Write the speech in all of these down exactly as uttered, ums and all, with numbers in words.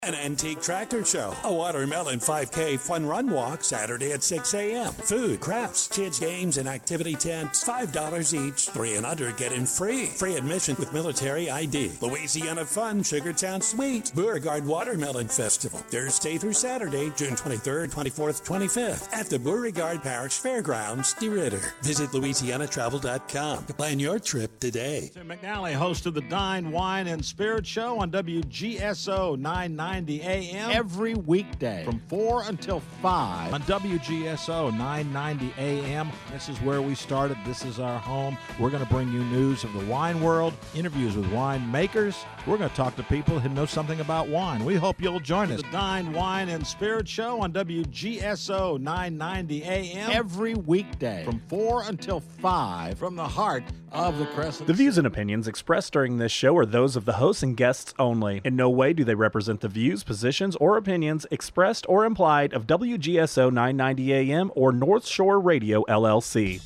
An antique tractor show, a watermelon five K fun run walk Saturday at six a.m. Food, crafts, kids games, and activity tents, five dollars each. Three and under get in free. Free admission with military I D. Louisiana Fun, Sugartown Sweet, Beauregard Watermelon Festival, Thursday through Saturday, June twenty-third, twenty-fourth, twenty-fifth, at the Beauregard Parish Fairgrounds, DeRidder. Visit Louisiana Travel dot com to plan your trip today. Tim McNally, host of the Dine, Wine, and Spirit Show on W G S O nine ninety A M every weekday from four until five on W G S O nine ninety A M. This is where we started. This is our home. We're going to bring you news of the wine world, interviews with wine makers. We're going to talk to people who know something about wine. We hope you'll join us. The Dine, Wine, and Spirit Show on W G S O nine ninety A M every weekday from four until five from the heart of the Crescent. The views and opinions expressed during this show are those of the hosts and guests only. In no way do they represent the views, positions, or opinions expressed or implied of W G S O nine ninety A M or North Shore Radio, L L C.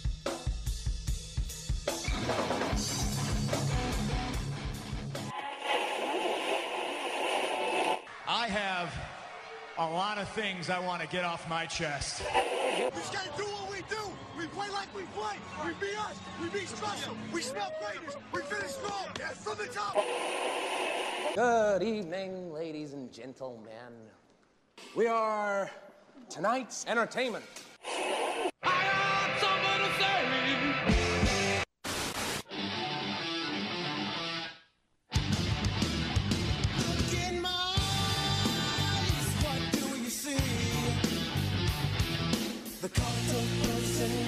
I have a lot of things I want to get off my chest. We just gotta do what we do. We play like we play. We be us. We be special. We smell greatness. We finish strong. Yes, from the top. Good evening, ladies and gentlemen. We are tonight's entertainment. I got something to say. Look in my eyes, what do you see? The cult of personality.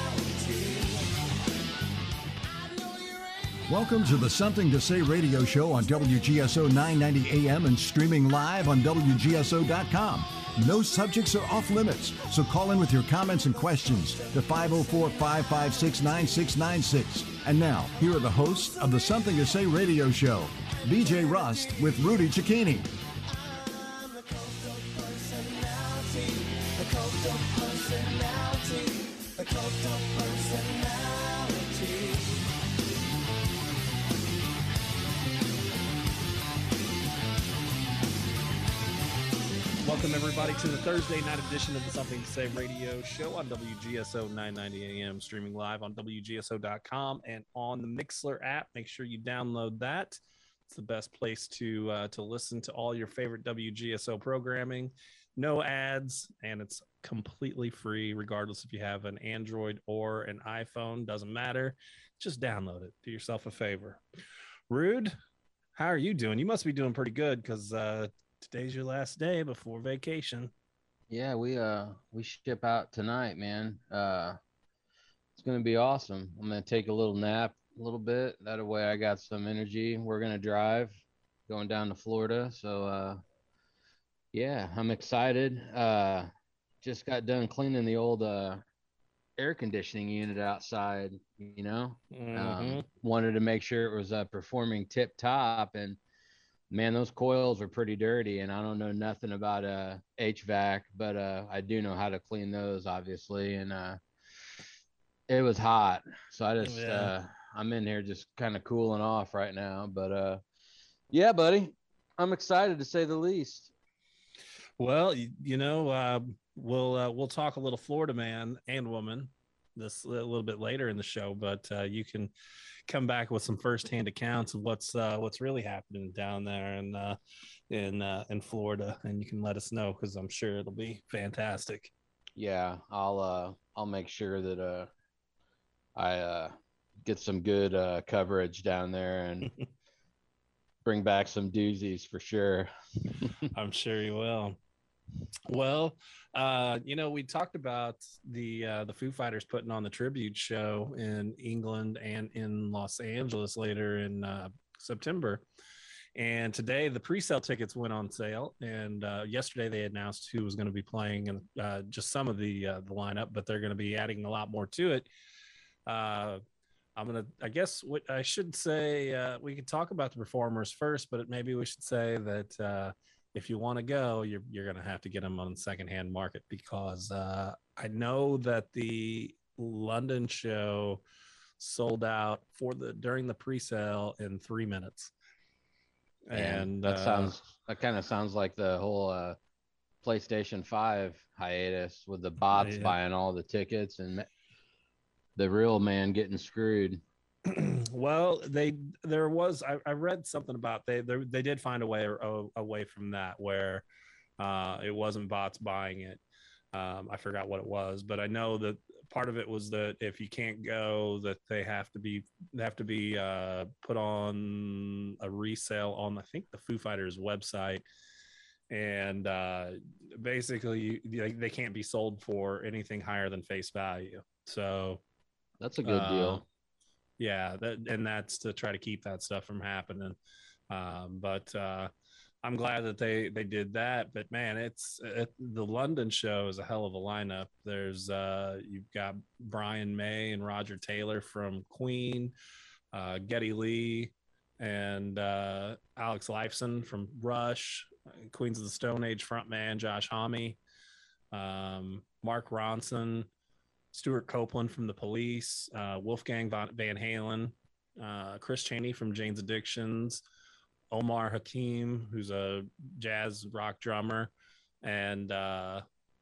Welcome to the Something to Say radio show on W G S O nine ninety A M and streaming live on W G S O dot com. No subjects are off limits, so call in with your comments and questions to five oh four, five five six, nine six nine six. And now, here are the hosts of the Something to Say radio show, B J Rust with Rudy Cicchini. I'm the cult of personality. The cult of personality. The cult of personality. Welcome, everybody, to the Thursday night edition of the Something to Say radio show on W G S O nine ninety A M, streaming live on W G S O dot com and on the Mixler app. Make sure you download that. It's the best place to uh, to listen to all your favorite W G S O programming. No ads, and it's completely free, regardless if you have an Android or an iPhone. Doesn't matter. Just download it. Do yourself a favor. Rude, how are you doing? You must be doing pretty good because uh, today's your last day before vacation. Yeah, we uh we ship out tonight, man. Uh it's gonna be awesome. I'm gonna take a little nap a little bit. That way I got some energy. We're gonna drive going down to Florida. So uh yeah, I'm excited. Uh just got done cleaning the old uh air conditioning unit outside, you know. Mm-hmm. Um wanted to make sure it was uh performing tip top, and man, those coils are pretty dirty, and I don't know nothing about uh H V A C, but uh I do know how to clean those, obviously. And uh it was hot, so I just Yeah. uh I'm in here just kind of cooling off right now. But uh yeah, buddy, I'm excited to say the least. Well, you, you know, uh, we'll uh, we'll talk a little Florida man and woman this a little bit later in the show, but uh, you can come back with some firsthand accounts of what's uh, what's really happening down there in uh, in uh, in Florida, and you can let us know because I'm sure it'll be fantastic. Yeah, I'll uh I'll make sure that uh I uh get some good uh coverage down there and bring back some doozies for sure. I'm sure you will. Well, uh, you know, we talked about the uh, the Foo Fighters putting on the tribute show in England and in Los Angeles later in uh, September. And today the pre-sale tickets went on sale. And uh, yesterday they announced who was going to be playing and uh, just some of the uh, the lineup, but they're going to be adding a lot more to it. Uh, I'm going to, I guess what I should say, uh, we could talk about the performers first, but maybe we should say that uh, if you want to go, you're, you're going to have to get them on the secondhand market, because uh, I know that the London show sold out for the, during the pre-sale in three minutes. And that uh, sounds that kind of sounds like the whole uh, PlayStation five hiatus with the bots yeah. buying all the tickets and the real man getting screwed. Well, they there was I, I read something about they they, they did find a way a, away from that where uh, it wasn't bots buying it. Um, I forgot what it was, but I know that part of it was that if you can't go, that they have to be they have to be uh, put on a resale on I think the Foo Fighters website, and uh, basically they, they can't be sold for anything higher than face value. So that's a good uh, deal. Yeah, that, and that's to try to keep that stuff from happening. Um, but uh, I'm glad that they they did that. But man, it's it, the London show is a hell of a lineup. There's uh, you've got Brian May and Roger Taylor from Queen, uh, Geddy Lee, and uh, Alex Lifeson from Rush, Queens of the Stone Age frontman Josh Homme, um, Mark Ronson, Stuart Copeland from The Police, uh, Wolfgang Van Halen, uh, Chris Chaney from Jane's Addictions, Omar Hakim, who's a jazz rock drummer, and uh,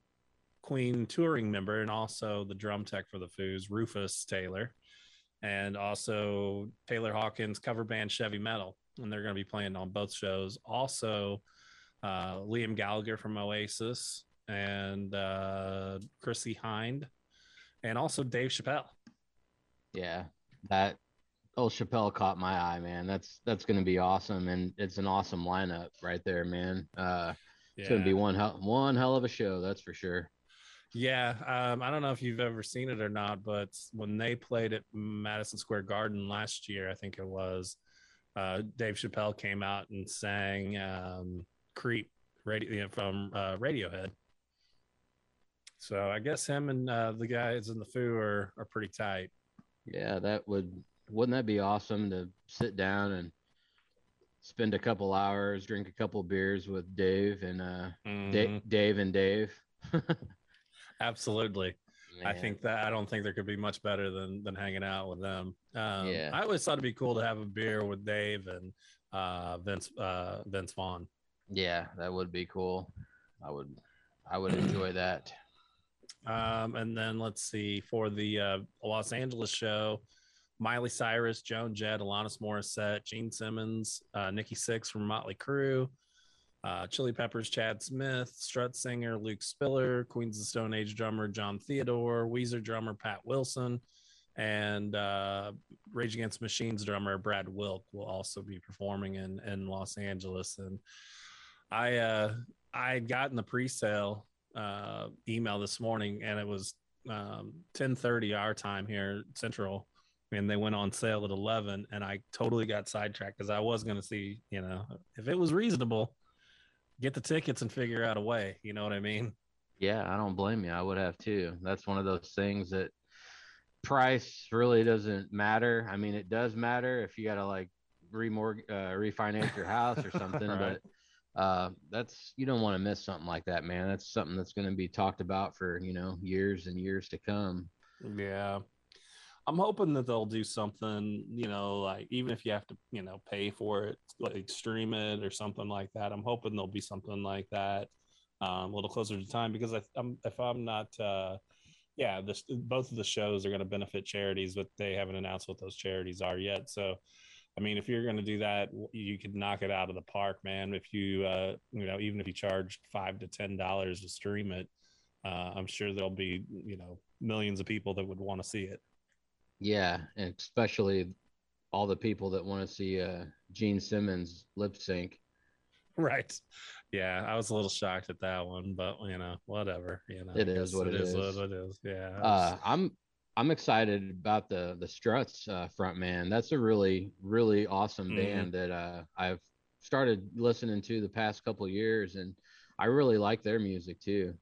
Queen touring member, and also the drum tech for the Foos, Rufus Taylor, and also Taylor Hawkins cover band Chevy Metal, and they're going to be playing on both shows. Also, uh, Liam Gallagher from Oasis, and uh, Chrissy Hind, and also Dave Chappelle. Yeah, that old Chappelle caught my eye, man. That's that's going to be awesome, and it's an awesome lineup right there, man. Uh, it's yeah. going to be one hell, one hell of a show, that's for sure. Yeah, um, I don't know if you've ever seen it or not, but when they played at Madison Square Garden last year, I think it was, uh, Dave Chappelle came out and sang um, "Creep" radio, you know, from uh, Radiohead. So I guess him and uh, the guys in the Foo are, are pretty tight. Yeah, that would, wouldn't that be awesome to sit down and spend a couple hours, drink a couple beers with Dave and uh, mm-hmm. D- Dave and Dave. Absolutely. Man. I think that, I don't think there could be much better than, than hanging out with them. Um, yeah. I always thought it'd be cool to have a beer with Dave and uh, Vince, uh, Vince Vaughn. Yeah, that would be cool. I would, I would enjoy that. Um, and then let's see, for the uh, Los Angeles show, Miley Cyrus, Joan Jett, Alanis Morissette, Gene Simmons, uh, Nikki Sixx from Motley Crue, uh, Chili Peppers, Chad Smith, Strut singer Luke Spiller, Queens of the Stone Age drummer John Theodore, Weezer drummer Pat Wilson, and uh, Rage Against the Machine's drummer Brad Wilk will also be performing in, in Los Angeles. And I uh, I had gotten the pre-sale uh email this morning, and it was um ten thirty our time here Central, and they went on sale at eleven, and I totally got sidetracked because I was going to see, you know, if it was reasonable, get the tickets and figure out a way, you know what I mean? Yeah, I don't blame you. I would have too. That's one of those things that price really doesn't matter. I mean, it does matter if you got to like remortgage uh, refinance your house or something. Right. But uh that's, you don't want to miss something like that, man. That's something that's going to be talked about for, you know, years and years to come. Yeah, I'm hoping that they'll do something, you know, like even if you have to, you know, pay for it, like stream it or something like that. I'm hoping there'll be something like that um, a little closer to time, because I, I'm if I'm not uh yeah this both of the shows are going to benefit charities, but they haven't announced what those charities are yet. So I mean, if you're going to do that, you could knock it out of the park, man. If you, uh, you know, even if you charge five to ten dollars to stream it, uh, I'm sure there'll be, you know, millions of people that would want to see it. Yeah, and especially all the people that want to see uh, Gene Simmons lip sync. Right. Yeah, I was a little shocked at that one, but you know, whatever. You know, it is what it, it is. is. What it is. Yeah. Uh, I'm. I'm excited about the the Struts uh, front man. That's a really really awesome mm. band that uh, I've started listening to the past couple of years, and I really like their music too.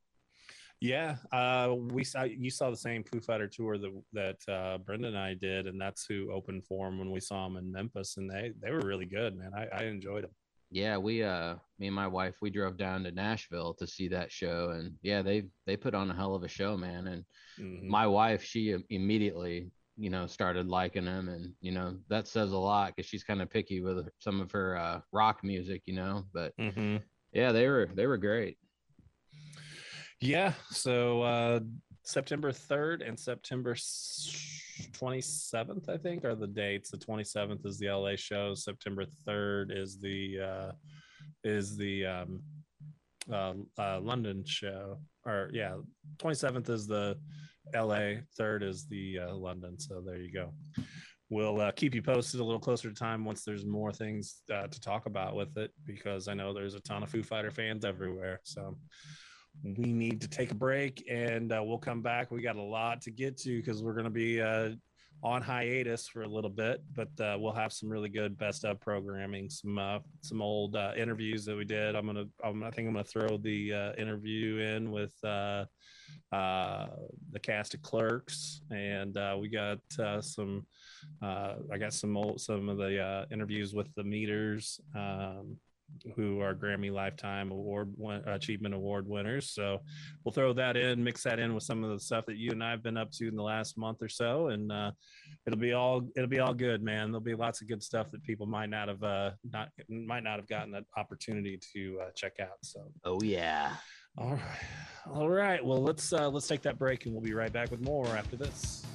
Yeah, uh, we saw you saw the same Foo Fighter tour that that uh, Brendan and I did, and that's who opened for them when we saw them in Memphis, and they they were really good, man. I, I enjoyed them. Yeah, we uh, me and my wife, we drove down to Nashville to see that show, and yeah, they they put on a hell of a show, man. And mm-hmm. my wife, she immediately you know, started liking them, and you know that says a lot because she's kind of picky with some of her uh, rock music, you know. But mm-hmm. yeah, they were they were great. Yeah, so uh, September third and September twenty-seventh, I think, are the dates. The twenty-seventh is the L A show. September third is the uh, is the um, uh, uh, London show. Or yeah, twenty-seventh is the L A, third is the uh, London. So there you go. We'll uh, keep you posted a little closer to time once there's more things uh, to talk about with it, because I know there's a ton of Foo Fighter fans everywhere. So we need to take a break, and uh, we'll come back. We got a lot to get to because we're going to be uh, on hiatus for a little bit, but uh, we'll have some really good best of programming, some uh, some old uh, interviews that we did. I'm gonna, I'm, I think I'm gonna throw the uh, interview in with uh, uh, the cast of Clerks, and uh, we got uh, some. Uh, I got some old, some of the uh, interviews with the Meters. Um, who are Grammy Lifetime Award Achievement Award winners. So we'll throw that in, mix that in with some of the stuff that you and I have been up to in the last month or so. And uh, it'll be all, it'll be all good, man. There'll be lots of good stuff that people might not have, uh, not, might not have gotten that opportunity to uh, check out. So, oh yeah. All right. All right. Well, let's, uh, let's take that break, and we'll be right back with more after this.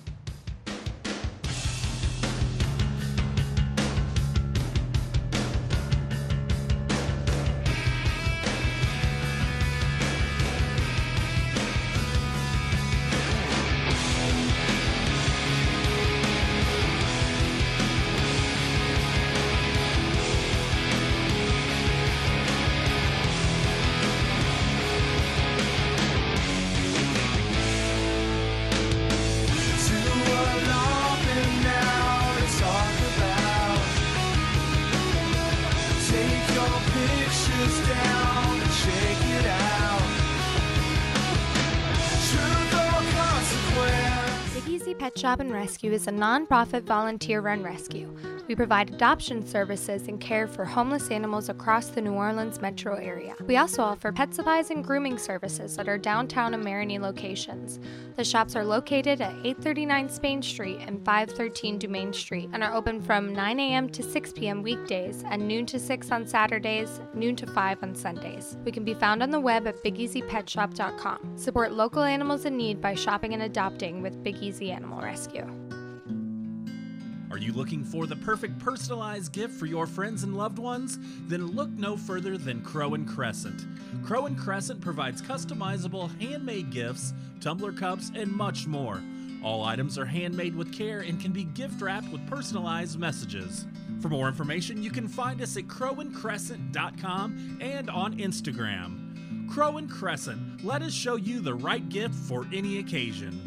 Shop and Rescue is a non-profit volunteer-run rescue. We provide adoption services and care for homeless animals across the New Orleans metro area. We also offer pet supplies and grooming services at our downtown and Marigny locations. The shops are located at eight thirty-nine Spain Street and five thirteen Dumaine Street and are open from nine a.m. to six p.m. weekdays and noon to six on Saturdays, noon to five on Sundays. We can be found on the web at big easy pet shop dot com. Support local animals in need by shopping and adopting with Big Easy Animal Rescue. Are you looking for the perfect personalized gift for your friends and loved ones? Then look no further than Crow and Crescent. Crow and Crescent provides customizable handmade gifts, tumbler cups, and much more. All items are handmade with care and can be gift wrapped with personalized messages. For more information, you can find us at crow and crescent dot com and on Instagram. Crow and Crescent, let us show you the right gift for any occasion.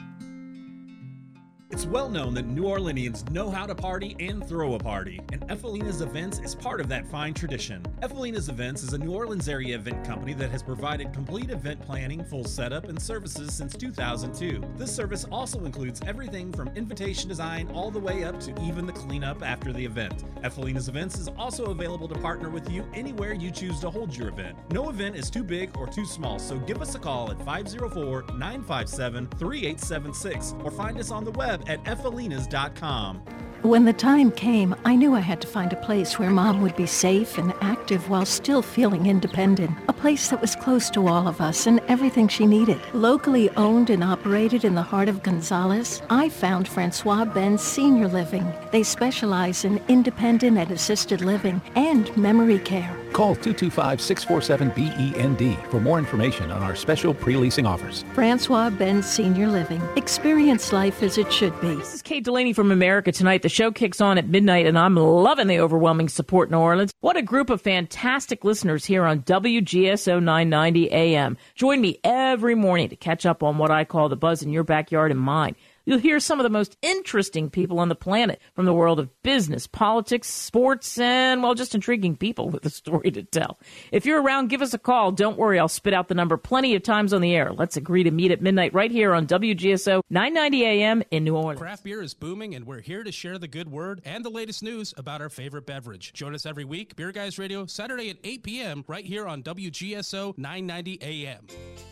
It's well known that New Orleanians know how to party and throw a party, and Efelina's Events is part of that fine tradition. Efelina's Events is a New Orleans area event company that has provided complete event planning, full setup, and services since two thousand two. This service also includes everything from invitation design all the way up to even the cleanup after the event. Efelina's Events is also available to partner with you anywhere you choose to hold your event. No event is too big or too small, so give us a call at five oh four, nine five seven, three eight seven six or find us on the web at efelinas dot com. When the time came, I knew I had to find a place where Mom would be safe and active while still feeling independent. A place that was close to all of us and everything she needed. Locally owned and operated in the heart of Gonzales, I found Francois Benz Senior Living. They specialize in independent and assisted living and memory care. Call two two five, six four seven, B E N D for more information on our special pre-leasing offers. Francois Benz Senior Living. Experience life as it should be. This is Kate Delaney from America Tonight. The show kicks on at midnight, and I'm loving the overwhelming support in New Orleans. What a group of fantastic listeners here on W G S O nine ninety A M. Join me every morning to catch up on what I call the buzz in your backyard and mine. You'll hear some of the most interesting people on the planet from the world of business, politics, sports, and, well, just intriguing people with a story to tell. If you're around, give us a call. Don't worry, I'll spit out the number plenty of times on the air. Let's agree to meet at midnight right here on W G S O nine ninety A M in New Orleans. Craft beer is booming, and we're here to share the good word and the latest news about our favorite beverage. Join us every week, Beer Guys Radio, Saturday at eight p.m. right here on W G S O nine ninety A M.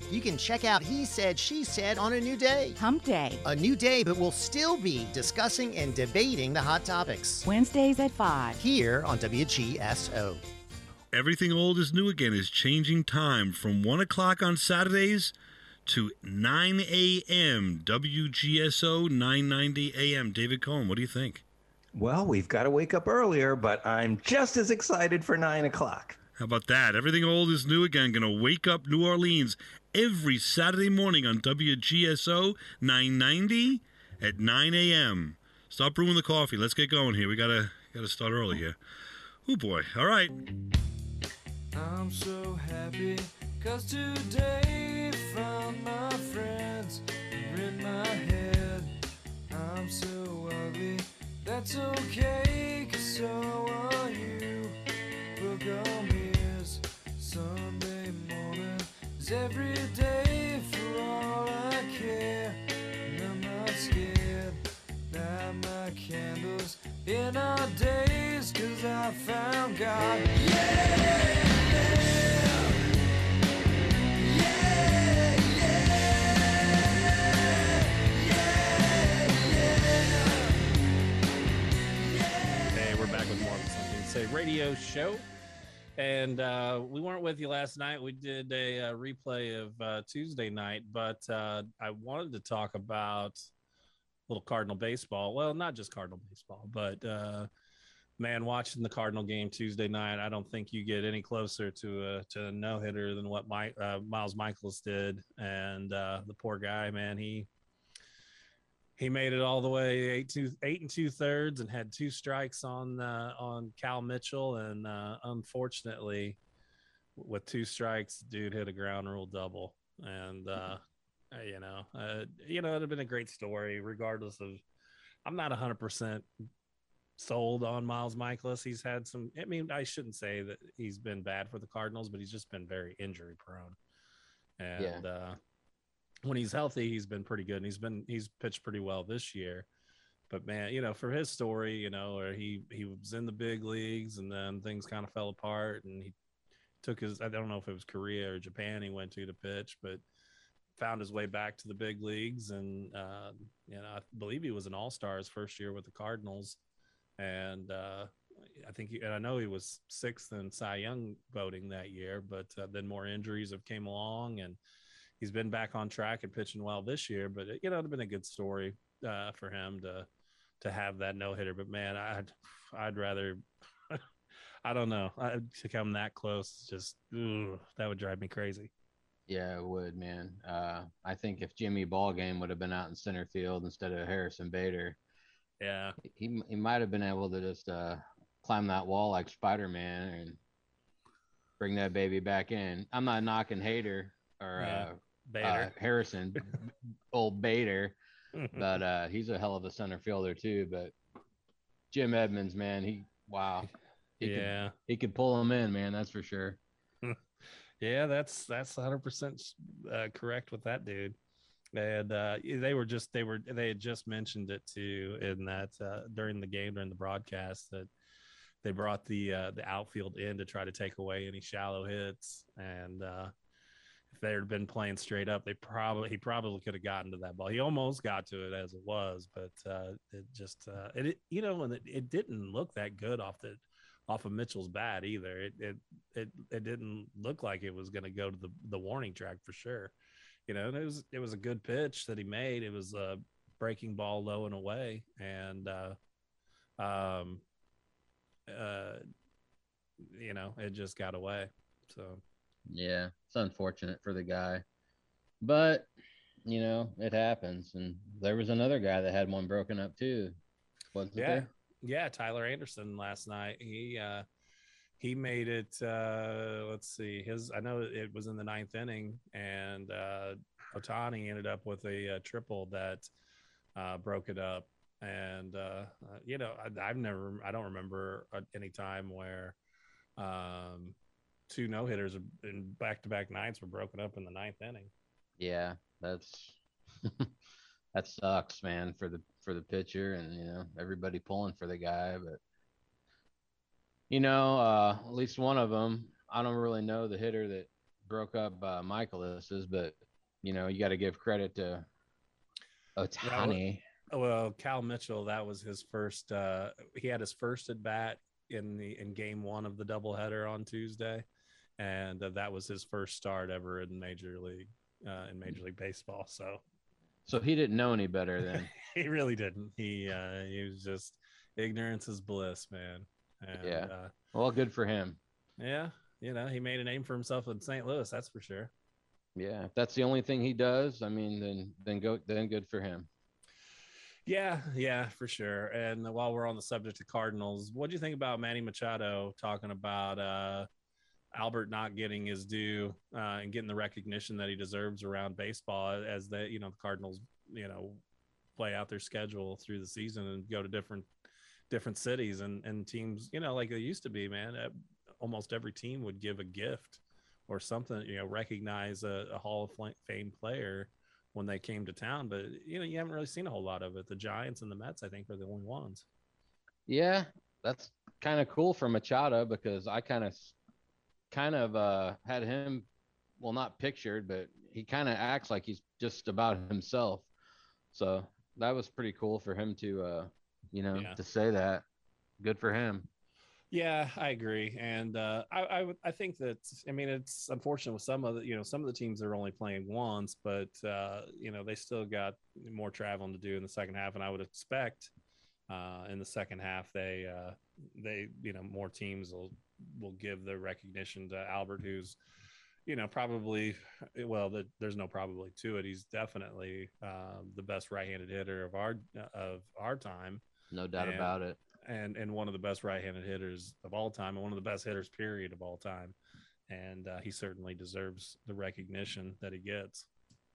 You can check out He Said, She Said on a new day. Hump Day. A new day, but we'll still be discussing and debating the hot topics. Wednesdays at five. Here on W G S O. Everything Old is New Again is changing time from one o'clock on Saturdays to nine a.m. W G S O nine ninety A M. David Cohen, what do you think? Well, we've got to wake up earlier, but I'm just as excited for nine o'clock. How about that? Everything Old is New Again. Going to wake up New Orleans every Saturday morning on W G S O nine ninety at nine a.m. Stop brewing the coffee. Let's get going here. We got to got to start early here. Oh, boy. All right. I'm so happy cause today found my friends are in my head. I'm so ugly, that's okay, cause so are you. Book on ears, Sunday morning is every day for all I care. And I'm not scared, light my candles in our days, cause I found God. Yeah! A radio show, and uh we weren't with you last night. We did a, uh replay of uh Tuesday night, but uh I wanted to talk about a little Cardinal baseball. Well, not just Cardinal baseball, but uh man, watching the Cardinal game Tuesday night, I don't think you get any closer to a to a no-hitter than what my uh, Miles Michaelis did. And uh the poor guy, man, he He made it all the way eight two eight and two thirds and had two strikes on uh, on Cal Mitchell, and uh, unfortunately, with two strikes, dude hit a ground rule double. And uh, you know, uh, you know, it'd have been a great story, regardless of. I'm not one hundred percent sold on Miles Michaelis. He's had some. I mean, I shouldn't say that he's been bad for the Cardinals, but he's just been very injury prone. And Yeah. uh, when he's healthy, he's been pretty good, and he's been he's pitched pretty well this year. But man, you know, for his story, you know, where he he was in the big leagues and then things kind of fell apart, and he took his I don't know if it was Korea or Japan he went to to pitch, but found his way back to the big leagues, and uh, you know, I believe he was an all-star his first year with the Cardinals, and uh, I think he, and I know he was sixth in Cy Young voting that year, but uh, then more injuries have came along, and he's been back on track and pitching well this year. But you know, it'd have been a good story uh, for him to to have that no hitter. But man, I'd I'd rather I don't know I, to come that close. Just ugh, that would drive me crazy. Yeah, it would, man. Uh, I think if Jimmy Ballgame would have been out in center field instead of Harrison Bader, yeah, he he might have been able to just uh, climb that wall like Spider-Man and bring that baby back in. I'm not knocking Hader or Yeah, uh, Bader. uh, Harrison, old Bader, but uh, he's a hell of a center fielder too. But Jim Edmonds, man, he wow, he Yeah. could, he could pull him in, man. That's for sure. Yeah, that's that's one hundred percent uh, correct with that dude. And uh, they were just they were they had just mentioned it too in that uh, during the game during the broadcast that they brought the uh, the outfield in to try to take away any shallow hits, and uh, if they had been playing straight up, they probably he probably could have gotten to that ball. He almost got to it as it was, but uh, it just uh, it, it you know, and it, it didn't look that good off the off of Mitchell's bat either. It it it, it didn't look like it was going to go to the, the warning track for sure. You know, and it was it was a good pitch that he made. It was a breaking ball low and away, and uh, um, uh, you know, it just got away. So Yeah, it's unfortunate for the guy, but you know, it happens. And there was another guy that had one broken up too, wasn't yeah, there? yeah. Tyler Anderson last night. He uh, he made it. Uh, let's see. His I know it was in the ninth inning, and uh, Ohtani ended up with a, uh triple that uh, broke it up. And uh, uh, you know, I, I've never. I don't remember any time where um, two no hitters in back to back nights were broken up in the ninth inning. Yeah, that's that sucks, man, for the for the pitcher, and you know, everybody pulling for the guy. But you know, uh, at least one of them, I don't really know the hitter that broke up uh, Michaelis's, but you know, you got to give credit to Ohtani. Well, well, Cal Mitchell, that was his first. Uh, he had his first at bat in the in game one of the doubleheader on Tuesday, and uh, that was his first start ever in Major League uh, in Major League Baseball. So, so he didn't know any better then. He really didn't. He uh, he was just ignorance is bliss, man. And, yeah. Uh, well, good for him. Yeah, you know, he made a name for himself in Saint Louis. That's for sure. Yeah, if that's the only thing he does, I mean, then then go then good for him. Yeah, yeah, for sure. And while we're on the subject of Cardinals, what do you think about Manny Machado talking about uh, Albert not getting his due uh, and getting the recognition that he deserves around baseball as the you know the Cardinals you know play out their schedule through the season and go to different different cities and and teams you know like they used to be, man. Almost every team would give a gift or something, you know, recognize a, a Hall of Fame player when they came to town. But, you know, you haven't really seen a whole lot of it. The Giants and the Mets, I think, are the only ones. Yeah, that's kind of cool for Machado because I kind of kind of uh, had him, well, not pictured, but he kind of acts like he's just about himself. So that was pretty cool for him to, uh, you know, yeah. to say that. Good for him. Yeah, I agree, and uh, I, I I think that I mean it's unfortunate with some of the you know some of the teams are only playing once, but uh, you know they still got more traveling to do in the second half, and I would expect uh, in the second half they uh, they you know more teams will will give the recognition to Albert, who's you know probably well the, there's no probably to it. He's definitely uh, the best right-handed hitter of our of our time, no doubt and, about it. And and one of the best right-handed hitters of all time, and one of the best hitters, period, of all time. And uh, he certainly deserves the recognition that he gets.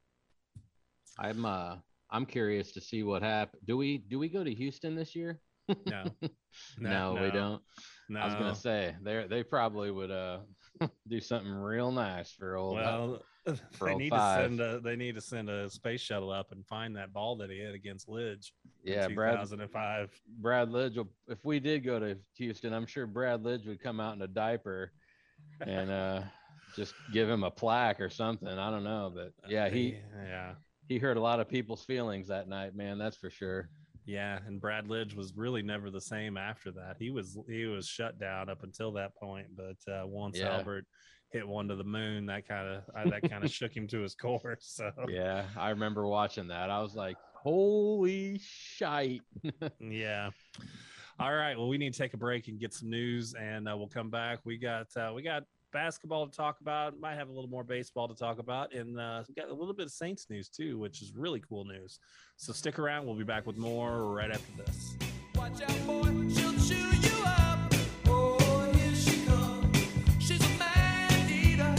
I'm uh I'm curious to see what happens. Do we do we go to Houston this year? No, no, no, we don't. No. I was gonna say they they probably would uh do something real nice for old. Well, uh, for they old need five. to send a they need to send a space shuttle up and find that ball that he hit against Lidge. Yeah, in Brad. two thousand five. Brad Lidge. Will, if we did go to Houston, I'm sure Brad Lidge would come out in a diaper and uh just give him a plaque or something. I don't know, but yeah, he yeah he hurt a lot of people's feelings that night, man. That's for sure. Yeah, and Brad Lidge was really never the same after that. He was he was shut down up until that point, but uh, once Yeah. Albert hit one to the moon, that kind of that kind of shook him to his core. So Yeah, I remember watching that. I was like, holy shite. yeah. All right. Well, we need to take a break and get some news, and uh, we'll come back. We got uh, we got basketball to talk about. Might have a little more baseball to talk about, and uh, we got a little bit of Saints news too, which is really cool news. So stick around. We'll be back with more right after this. Watch out, boy, she'll chew you up. Oh, here she comes. She's a man eater.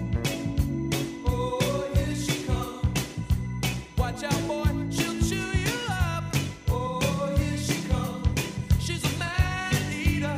Oh, here she comes. Watch out, boy, she'll chew you up. Oh, here she comes. She's a man eater.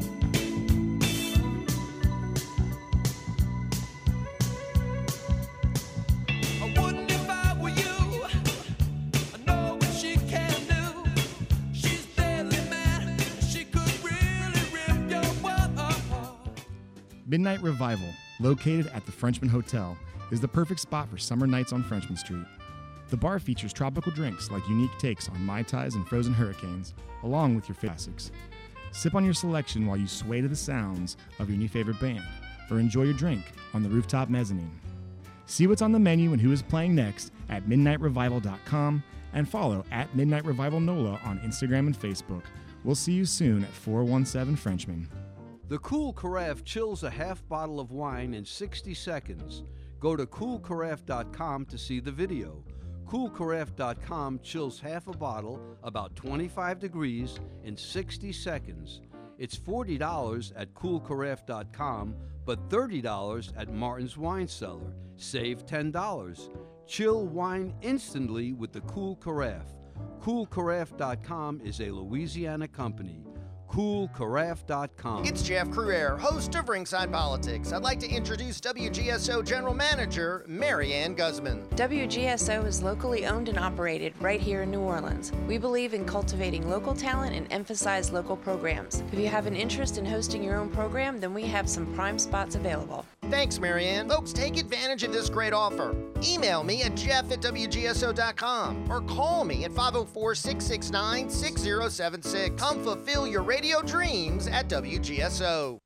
I wouldn't if I were you. I know what she can do. She's deadly mad. She could really rip your world apart. Midnight Revival, located at the Frenchman Hotel, is the perfect spot for summer nights on Frenchman Street. The bar features tropical drinks like unique takes on Mai Tais and frozen hurricanes, along with your classics. Sip on your selection while you sway to the sounds of your new favorite band, or enjoy your drink on the rooftop mezzanine. See what's on the menu and who is playing next at midnight revival dot com and follow at Midnight Revival NOLA on Instagram and Facebook. We'll see you soon at four one seven Frenchman. The Cool Carafe chills a half bottle of wine in sixty seconds. Go to cool carafe dot com to see the video. cool carafe dot com chills half a bottle, about twenty-five degrees, in sixty seconds. It's forty dollars at cool carafe dot com, but thirty dollars at Martin's Wine Cellar. Save ten dollars. Chill wine instantly with the Cool Carafe. cool carafe dot com is a Louisiana company. cool carafe dot com. It's Jeff Cruere, host of Ringside Politics. I'd like to introduce W G S O General Manager Marianne Guzman. W G S O is locally owned and operated right here in New Orleans. We believe in cultivating local talent and emphasize local programs. If you have an interest in hosting your own program, then we have some prime spots available. Thanks, Marianne. Folks, take advantage of this great offer. Email me at jeff at w g s o dot com or call me at five oh four, six six nine, six oh seven six. Come fulfill your radio dreams at W G S O.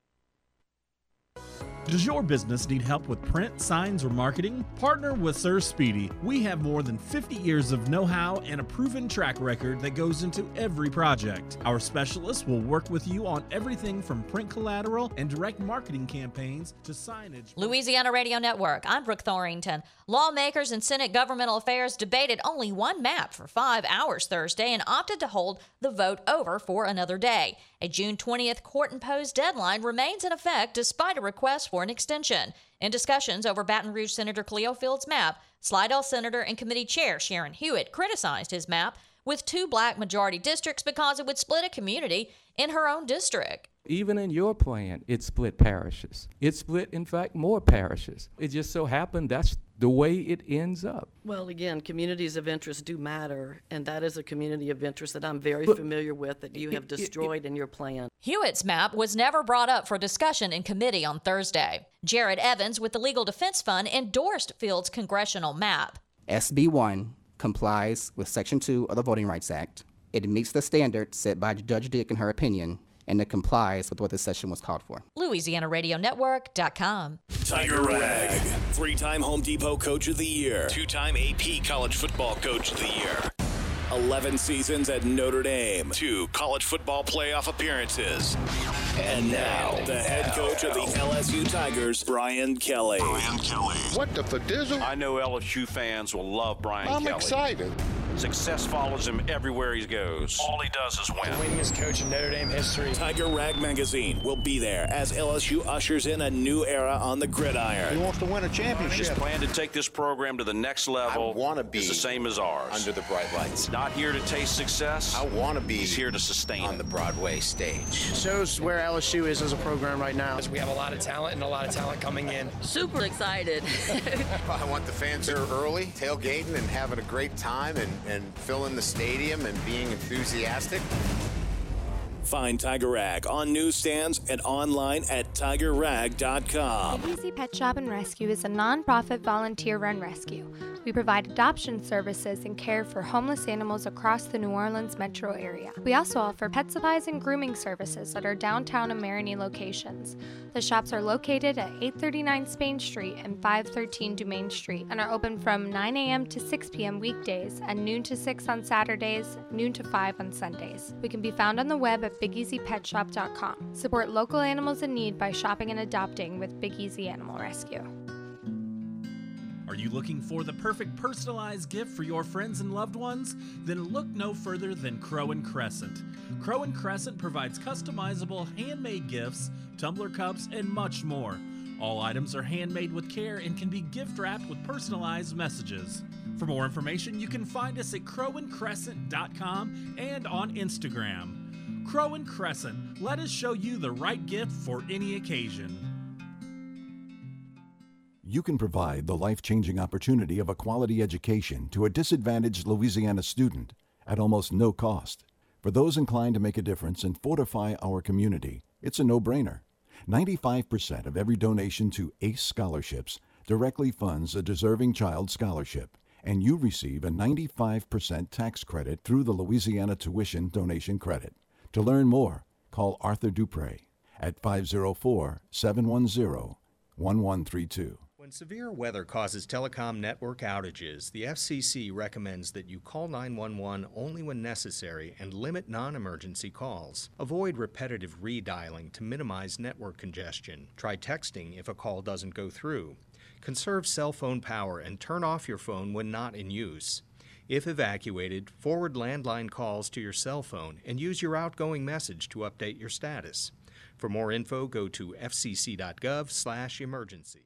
Does your business need help with print, signs, or marketing? Partner with Sir Speedy. We have more than fifty years of know-how and a proven track record that goes into every project. Our specialists will work with you on everything from print collateral and direct marketing campaigns to signage. Louisiana Radio Network. I'm Brooke Thorington. Lawmakers in Senate Governmental Affairs debated only one map for five hours Thursday and opted to hold the vote over for another day. A June twentieth court-imposed deadline remains in effect despite a request for an extension. In discussions over Baton Rouge Senator Cleo Field's map, Slidell Senator and Committee Chair Sharon Hewitt criticized his map with two black majority districts because it would split a community in her own district. Even in your plan, it split parishes. It split, in fact, more parishes. It just so happened that's the way it ends up. Well, again, communities of interest do matter, and that is a community of interest that I'm very But familiar with that you have destroyed in your plan. Hewitt's map was never brought up for discussion in committee on Thursday. Jared Evans with the Legal Defense Fund endorsed Field's congressional map. S B one complies with Section two of the Voting Rights Act. It meets the standards set by Judge Dick in her opinion, and it complies with what this session was called for. Louisiana Radio Network dot com. Tiger Rag, three-time Home Depot Coach of the Year, two-time A P College Football Coach of the Year, eleven seasons at Notre Dame, two college football playoff appearances, and now the head coach of the L S U Tigers, Brian Kelly. Brian Kelly. What the fadizzle? I know L S U fans will love Brian I'm Kelly. I'm excited. Success follows him everywhere he goes. All he does is win. The winningest coach in Notre Dame history. Tiger Rag Magazine will be there as L S U ushers in a new era on the gridiron. He wants to win a championship. His plan to take this program to the next level I wanna be is the same as ours. Under the bright lights. Not here to taste success. I want to be He's here to sustain on it. The Broadway stage. Shows where L S U is as a program right now. We have a lot of talent and a lot of talent coming in. Super excited. I want the fans here early, tailgating and having a great time and, and filling the stadium and being enthusiastic. Find Tiger Rag on newsstands and online at tiger rag dot com. Big Easy Pet Shop and Rescue is a non-profit volunteer-run rescue. We provide adoption services and care for homeless animals across the New Orleans metro area. We also offer pet supplies and grooming services at our downtown and Marigny locations. The shops are located at eight thirty-nine Spain Street and five thirteen Dumaine Street and are open from nine a.m. to six p.m. weekdays and noon to six on Saturdays, noon to five on Sundays. We can be found on the web at big easy pet shop dot com. Support local animals in need by shopping and adopting with Big Easy Animal Rescue. Are you looking for the perfect personalized gift for your friends and loved ones? Then look no further than Crow and Crescent. Crow and Crescent provides customizable handmade gifts, tumbler cups, and much more. All items are handmade with care and can be gift wrapped with personalized messages. For more information, you can find us at crow and crescent dot com and on Instagram. Crow and Crescent, let us show you the right gift for any occasion. You can provide the life-changing opportunity of a quality education to a disadvantaged Louisiana student at almost no cost. For those inclined to make a difference and fortify our community, it's a no-brainer. ninety-five percent of every donation to ACE scholarships directly funds a deserving child scholarship, and you receive a ninety-five percent tax credit through the Louisiana Tuition Donation Credit. To learn more, call Arthur Dupre at five oh four, seven one zero, one one three two. When severe weather causes telecom network outages, the F C C recommends that you call nine one one only when necessary and limit non-emergency calls. Avoid repetitive redialing to minimize network congestion. Try texting if a call doesn't go through. Conserve cell phone power and turn off your phone when not in use. If evacuated, forward landline calls to your cell phone and use your outgoing message to update your status. For more info, go to f c c dot gov slash emergency.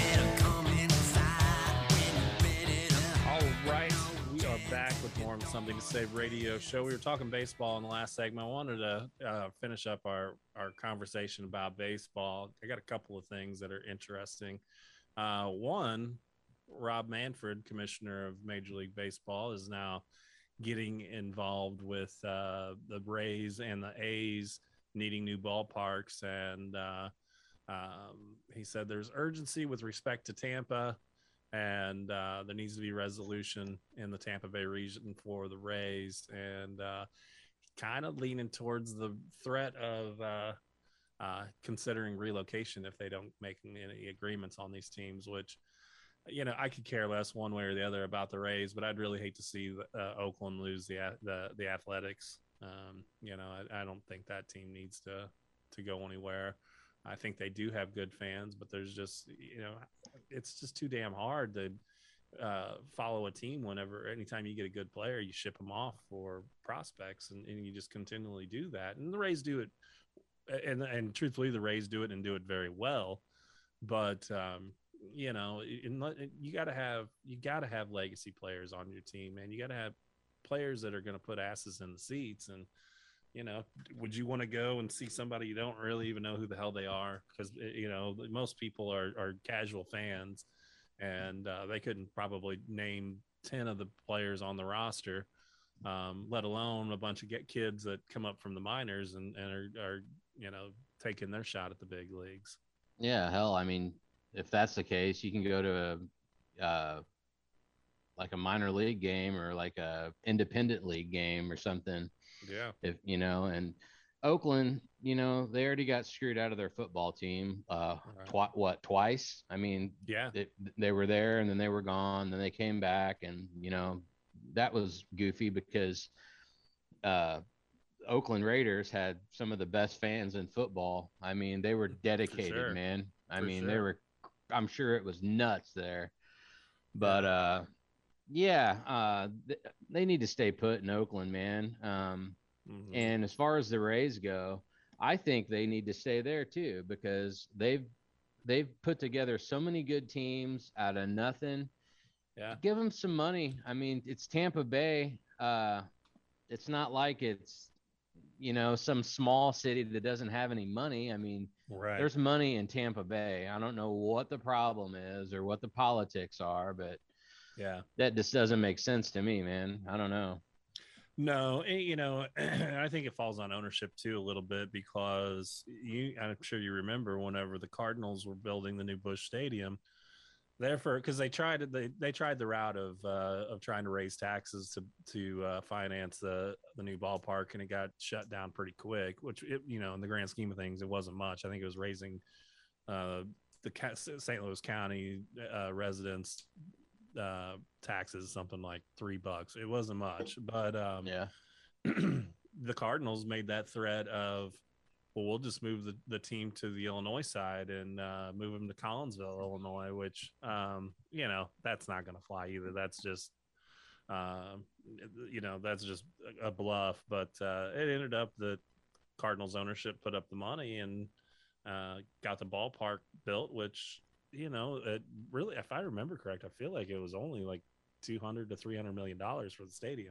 Something Save Radio Show. We were talking baseball in the last segment. I wanted to uh, finish up our, our conversation about baseball. I got a couple of things that are interesting. Uh, one, Rob Manfred, commissioner of Major League Baseball, is now getting involved with uh, the Rays and the A's needing new ballparks. And uh, um, he said there's urgency with respect to Tampa, and uh, there needs to be resolution in the Tampa Bay region for the Rays, and uh, kind of leaning towards the threat of uh, uh, considering relocation if they don't make any agreements on these teams, which, you know, I could care less one way or the other about the Rays, but I'd really hate to see uh, Oakland lose the, the, the Athletics. Um, you know, I, I don't think that team needs to, to go anywhere. I think they do have good fans, but there's just, you know, it's just too damn hard to uh, follow a team whenever, anytime you get a good player, you ship them off for prospects, and, and you just continually do that. And the Rays do it. And, and truthfully, the Rays do it and do it very well. But, um, you know, in, you got to have, you got to have legacy players on your team, man. You got to have players that are going to put asses in the seats. And, you know, would you want to go and see somebody you don't really even know who the hell they are? Because, you know, most people are, are casual fans, and uh, they couldn't probably name ten of the players on the roster, um, let alone a bunch of get kids that come up from the minors and, and are, are, you know, taking their shot at the big leagues. Yeah, hell, I mean, if that's the case, you can go to a, uh, like a minor league game or like a independent league game or something. Yeah. If you know, and Oakland, you know, they already got screwed out of their football team. Uh, Right. twi- what twice? I mean, Yeah. they, they were there and then they were gone. Then they came back, and you know, that was goofy because uh, Oakland Raiders had some of the best fans in football. I mean, they were dedicated, sure. man. I For mean, they sure. were. I'm sure it was nuts there, but uh, yeah, uh, th- they need to stay put in Oakland, man. Um, Mhm. And as far as the Rays go, I think they need to stay there too, because they've they've put together so many good teams out of nothing. Yeah. Give them some money. I mean, it's Tampa Bay. Uh, it's not like it's, you know, some small city that doesn't have any money. I mean, Right. there's money in Tampa Bay. I don't know what the problem is or what the politics are, but Yeah. that just doesn't make sense to me, man. I don't know. No, eh, you know, I think it falls on ownership too a little bit, because you, I'm sure you remember whenever the Cardinals were building the new Busch Stadium, therefore, because they tried it, they they tried the route of uh, of trying to raise taxes to to uh, finance the the new ballpark, and it got shut down pretty quick. Which, it, you know, in the grand scheme of things, it wasn't much. I think it was raising uh, the ca- Saint Louis County uh, residents uh taxes something like three bucks. It wasn't much, but um yeah the Cardinals made that threat of, well, we'll just move the, the team to the Illinois side and uh move them to Collinsville, Illinois, which um you know, that's not going to fly either. That's just um you know, that's just a bluff. But uh it ended up that Cardinals ownership put up the money and uh got the ballpark built, which, you know, it really, if I remember correct, I feel like it was only like two hundred to three hundred million dollars for the stadium.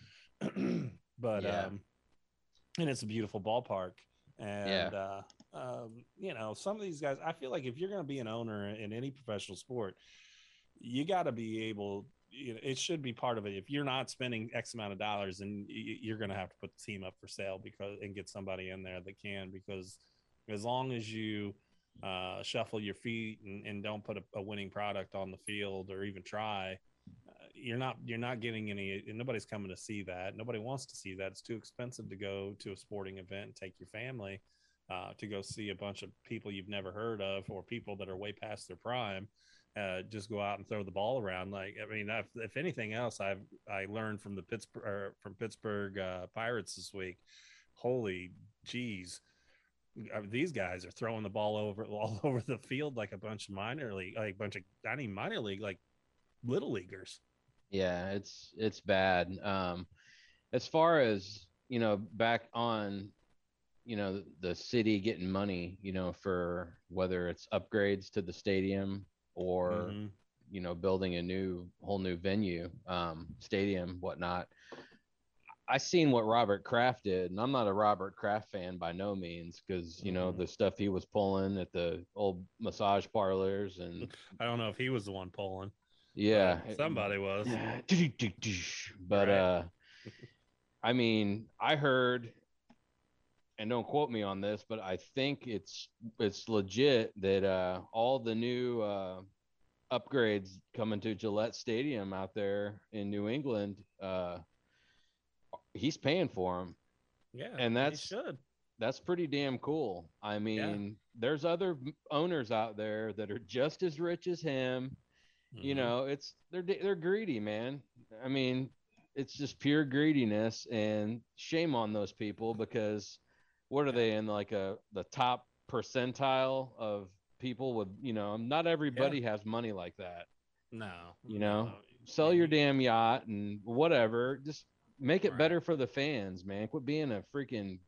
But Yeah. um and it's a beautiful ballpark. And Yeah. uh um you know, some of these guys, I feel like if you're going to be an owner in any professional sport, you got to be able, you know, it should be part of it. If you're not spending X amount of dollars, then y- you're going to have to put the team up for sale, because and get somebody in there that can, because as long as you uh, shuffle your feet and, and don't put a, a winning product on the field or even try, uh, you're not you're not getting any. Nobody's coming to see that. Nobody wants to see that. It's too expensive to go to a sporting event and take your family uh, to go see a bunch of people you've never heard of, or people that are way past their prime. Uh, just go out and throw the ball around. Like, I mean, if, if anything else, I've I learned from the Pittsburgh or from Pittsburgh uh, Pirates this week. Holy geez. I mean, these guys are throwing the ball over all over the field like a bunch of minor league, like a bunch of, I mean, minor league, like little leaguers. Yeah, it's it's bad. Um, as far as, you know, back on, you know, the, the city getting money, you know, for whether it's upgrades to the stadium or, Mhm. you know, building a new whole new venue, um, stadium, whatnot. I seen what Robert Kraft did, and I'm not a Robert Kraft fan by no means, because you know Mhm. the stuff he was pulling at the old massage parlors, and I don't know if he was the one pulling. yeah, but somebody was. but Right. uh, I mean, I heard, and don't quote me on this, but I think it's it's legit that uh, all the new uh, upgrades coming to Gillette Stadium out there in New England, uh, he's paying for them. Yeah, And he that's should. that's pretty damn cool. I mean, there's other m- owners out there that are just as rich as him. You Mhm. know, it's they're they're greedy, man. I mean, it's just pure greediness, and shame on those people, because what are they in, like a the top percentile of people with, you know, not everybody has money like that. No, You no. know, sell your damn yacht and whatever. Just make it Right. better for the fans, man. Quit being a freaking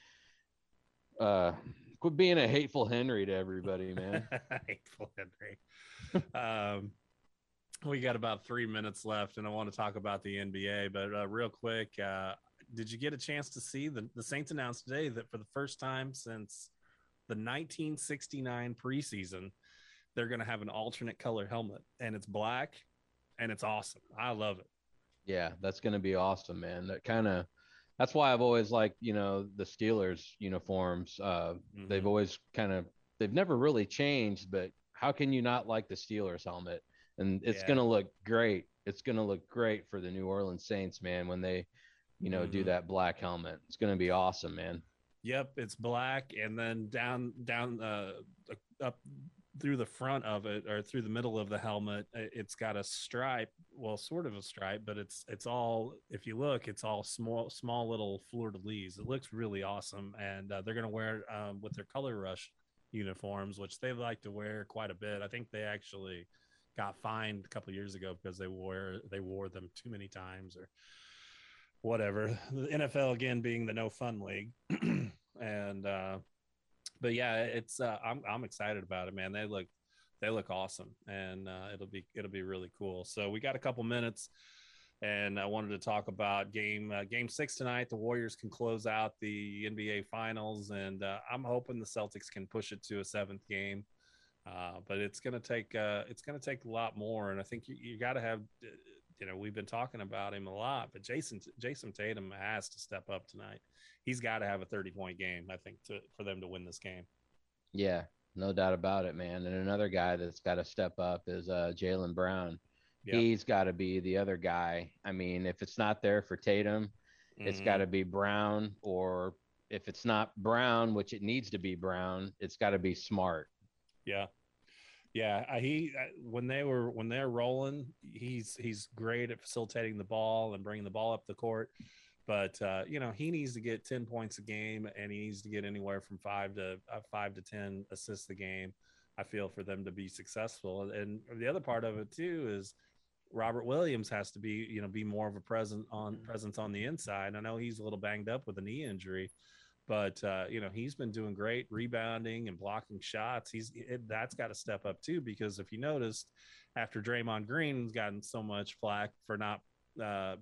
uh quit being a hateful Henry to everybody, man. Hateful Henry. um, we got about three minutes left, and I want to talk about the N B A. But uh, real quick, uh, did you get a chance to see the the Saints announced today that for the first time since the nineteen sixty-nine preseason, they're going to have an alternate color helmet, and it's black, and it's awesome. I love it. Yeah, that's gonna be awesome, man. That kind of that's why I've always liked, you know, the Steelers uniforms. Uh they've Mhm. always kind of they've never really changed, but how can you not like the Steelers helmet? And it's Yeah. gonna look great. It's gonna look great for the New Orleans Saints, man, when they, you know, do Mhm. that black helmet. It's gonna be awesome, man. Yep, it's black, and then down down uh up through the front of it, or through the middle of the helmet, i- it's got a stripe, well, sort of a stripe, but it's it's all, if you look, it's all small small little fleur-de-lis. It looks really awesome, and uh, they're going to wear it um, with their Color Rush uniforms, which they like to wear quite a bit. I think they actually got fined a couple years ago because they wore they wore them too many times or whatever. The N F L again being the no fun league. and uh but yeah, it's uh I'm I'm excited about it, man. They look they look awesome, and uh it'll be it'll be really cool. So we got a couple minutes, and I wanted to talk about game uh, game six tonight. The Warriors can close out the N B A finals, and uh, I'm hoping the Celtics can push it to a seventh game. Uh, but it's gonna take uh, it's gonna take a lot more, and I think you, you got to have, uh, you know, we've been talking about him a lot, but Jason Jason Tatum has to step up tonight. He's got to have a thirty point game, I think, to for them to win this game. Yeah, no doubt about it, man. And another guy that's got to step up is uh, Jaylen Brown. Yep. He's got to be the other guy. I mean, if it's not there for Tatum, it's Mhm. got to be Brown, or if it's not Brown, which it needs to be Brown, it's got to be Smart. Yeah, yeah. I, he I, when they were when they're rolling, he's he's great at facilitating the ball and bringing the ball up the court. But uh, you know, he needs to get ten points a game, and he needs to get anywhere from five to uh, five to ten assists a game, I feel, for them to be successful. And the other part of it too is Robert Williams has to be, you know, be more of a present on presence on the inside. I know he's a little banged up with a knee injury, but uh, you know, he's been doing great rebounding and blocking shots. He's it, that's got to step up too, because if you noticed, after Draymond Green's gotten so much flack for not uh,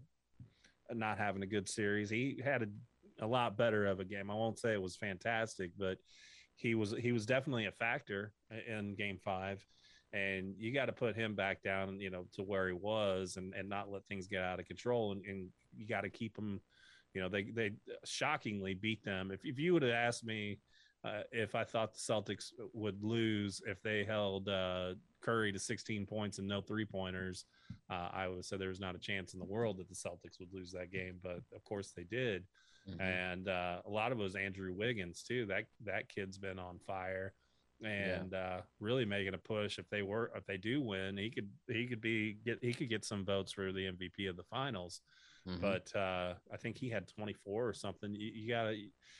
not having a good series, he had a, a lot better of a game. I won't say it was fantastic, but he was he was definitely a factor in game five. And you got to put him back down, you know, to where he was, and, and not let things get out of control. And, and you got to keep him, you know, they, they shockingly beat them. If, if you would have asked me uh, if I thought the Celtics would lose if they held uh, Curry to sixteen points and no three pointers, uh, I would say there was not a chance in the world that the Celtics would lose that game. But of course they did. Mhm. And uh, a lot of it was Andrew Wiggins too. That, that kid's been on fire. And uh, really making a push. If they were, if they do win, he could, he could be get, he could get some votes for the M V P of the finals. Mhm. But uh, I think he had twenty-four or something. You, you gotta,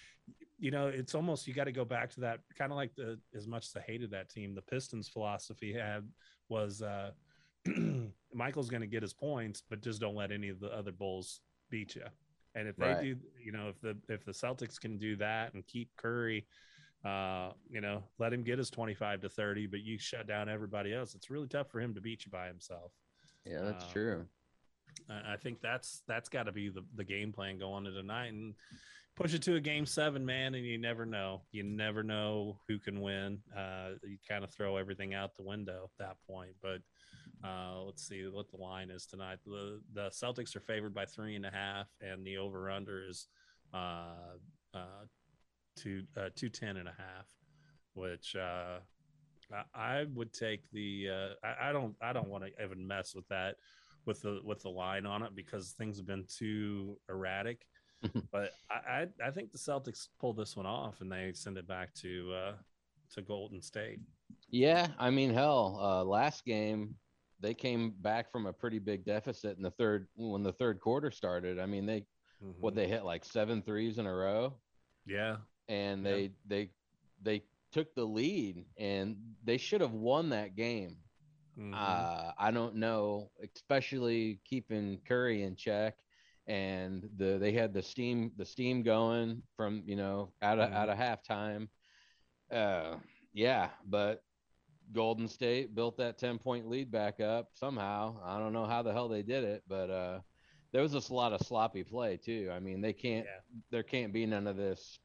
you know, it's almost you got to go back to that kind of like the as much as I hated that team. The Pistons' philosophy had was uh, Michael's going to get his points, but just don't let any of the other Bulls beat you. And if they Right. do, you know, if the if the Celtics can do that and keep Curry. Uh, you know, let him get his twenty-five to thirty, but you shut down everybody else. It's really tough for him to beat you by himself. Yeah, that's Uh, true. I think that's that's got to be the, the game plan going into tonight, and push it to a game seven, man. And you never know. You never know who can win. Uh, you kind of throw everything out the window at that point. But uh, let's see what the line is tonight. The the Celtics are favored by three and a half, and the over under is uh, uh, two uh, two ten and a half, which uh, I, I would take the. Uh, I, I don't I don't want to even mess with that with the with the line on it because things have been too erratic. But I, I I think the Celtics pull this one off and they send it back to uh, to Golden State. Yeah, I mean, hell, uh, last game they came back from a pretty big deficit in the third when the third quarter started. I mean, they mm-hmm. what they hit like seven threes in a row. Yeah, and they yeah. they they took the lead and they should have won that game. Mm-hmm. Uh, I don't know, especially keeping Curry in check. And the they had the steam the steam going from, you know, out of mm-hmm. out of halftime. Uh, yeah, but Golden State built that ten point lead back up somehow. I don't know how the hell they did it, but uh, there was just a lot of sloppy play too. I mean, they can't yeah. there can't be none of this.